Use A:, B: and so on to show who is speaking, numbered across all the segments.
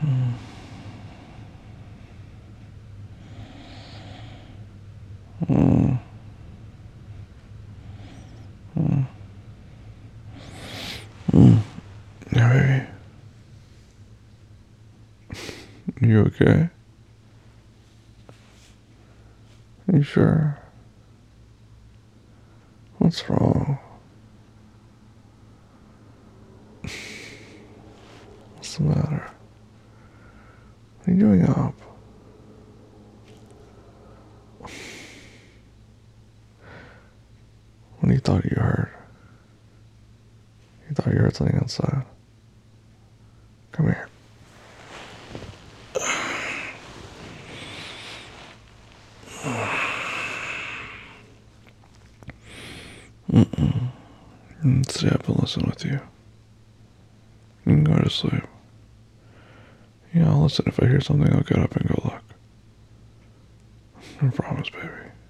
A: Mm. Mm. Mm. Yeah, baby. You okay? You sure? What's wrong? What's the matter? What are you doing up? When you thought you heard? You thought you heard something outside? Come here. Mm-mm. Stay up and listen with you. You can go to sleep. Yeah, I'll listen. If I hear something, I'll get up and go look. I promise, baby.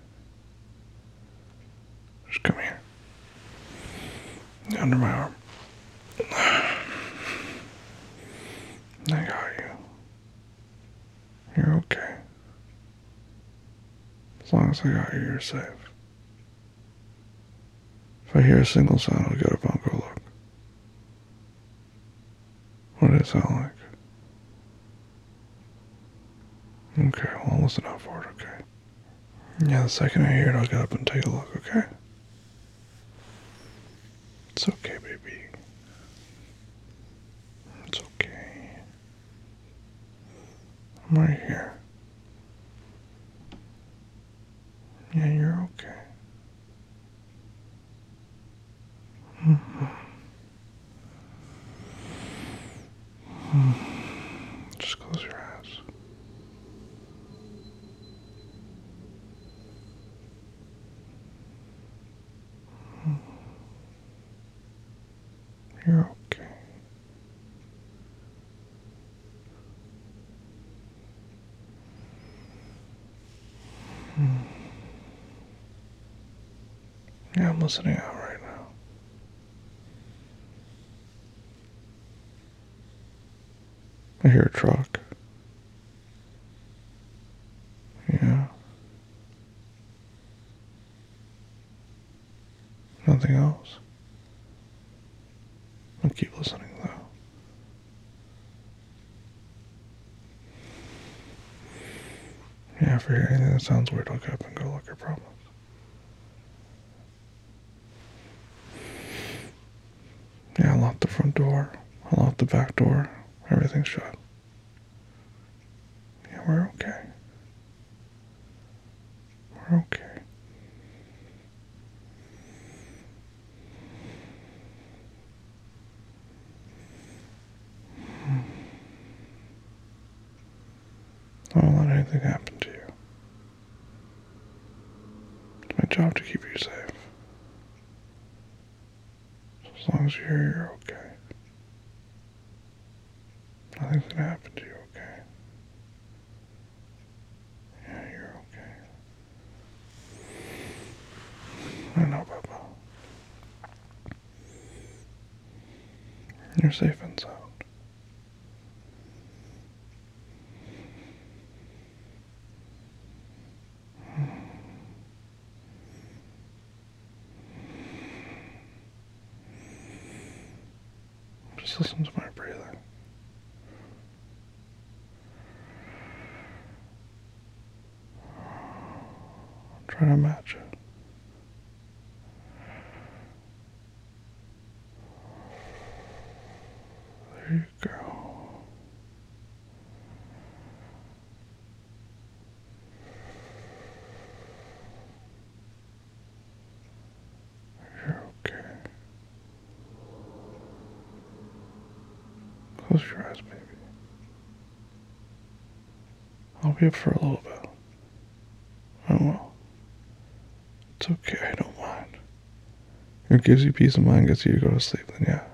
A: Just come here. Under my arm. I got you. You're okay. As long as I got you, you're safe. If I hear a single sound, I'll get up and I'll go look. What did it sound like? Okay, well, I'll listen out for it, okay? Yeah, the second I hear it, I'll get up and take a look, okay? It's okay, baby. It's okay. I'm right here. Yeah, you're okay. Just close your eyes. You're okay. Yeah, I'm listening out right now. I hear a truck. Yeah. Nothing else. I'll keep listening though. Yeah, if I hear anything that sounds weird, I'll get up and go look, I promise. Yeah, I locked the front door. I locked the back door. Everything's shut. Yeah, we're okay. We're okay. I won't let anything happen to you. It's my job to keep you safe. As long as you're here, you're okay. Nothing's gonna happen to you, okay? Yeah, you're okay. I know, Papa. You're safe and sound. Just listen to my breathing. Try to match it. There you go. You're okay. Close your eyes, baby. I'll be up for a little bit. I will. It's okay, I don't mind. If it gives you peace of mind, gets you to go to sleep, then yeah.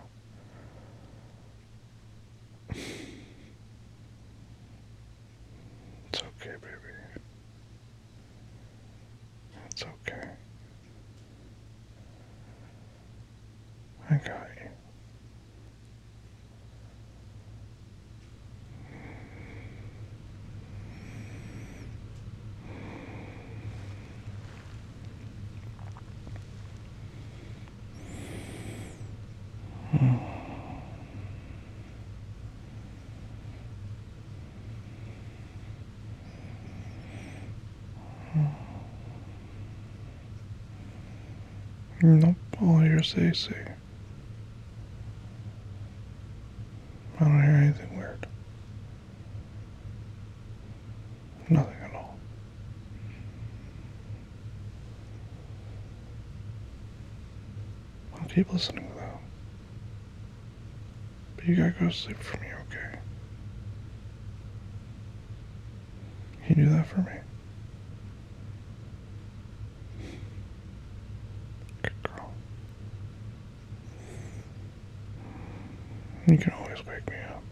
A: It's okay, baby. It's okay. I got you. Nope, all I hear is AC. I don't hear anything weird. Nothing at all. I'll keep listening though. But you gotta go to sleep for me, okay? Can you do that for me? Good girl. You can always wake me up.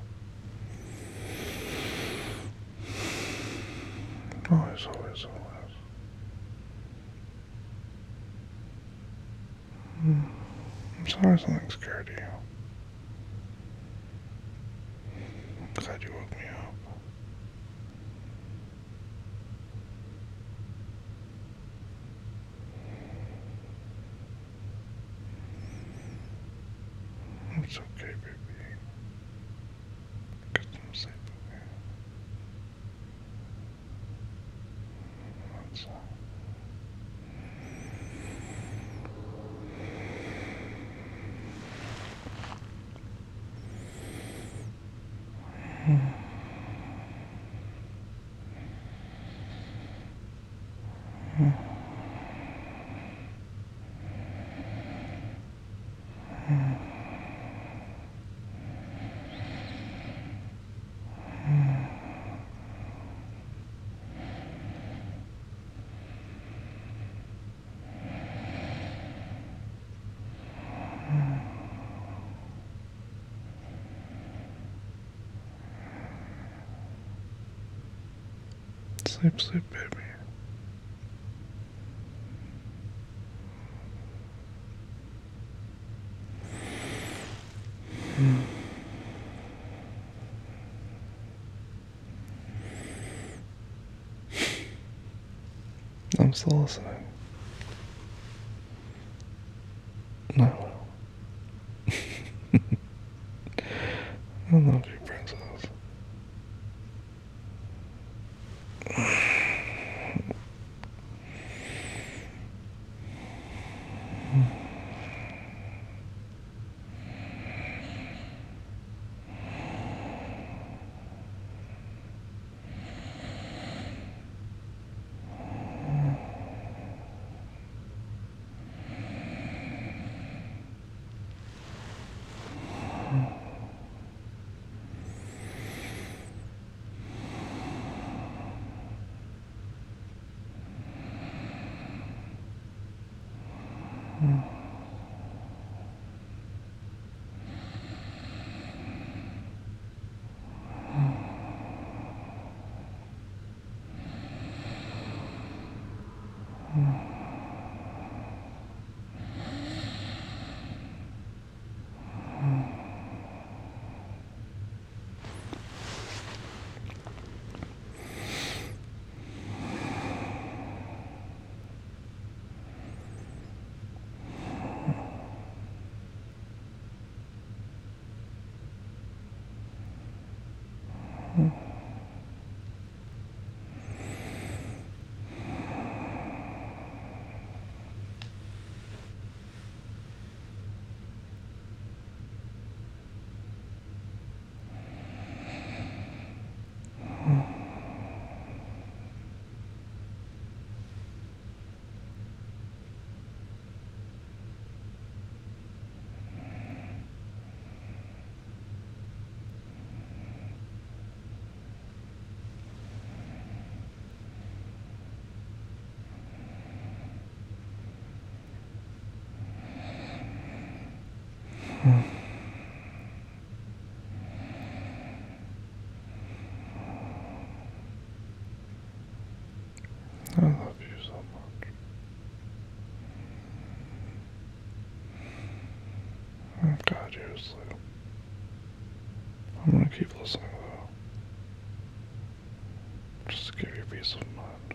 A: Always, always, always. I'm sorry something scared you. Glad you woke me up. It's okay, baby. Get some sleep, okay? That's all. Sleep, sleep, baby. I'm still listening. No. I love you, princess. I love you so much. I'm glad you're asleep. I'm gonna keep listening though. Just to give you peace of mind.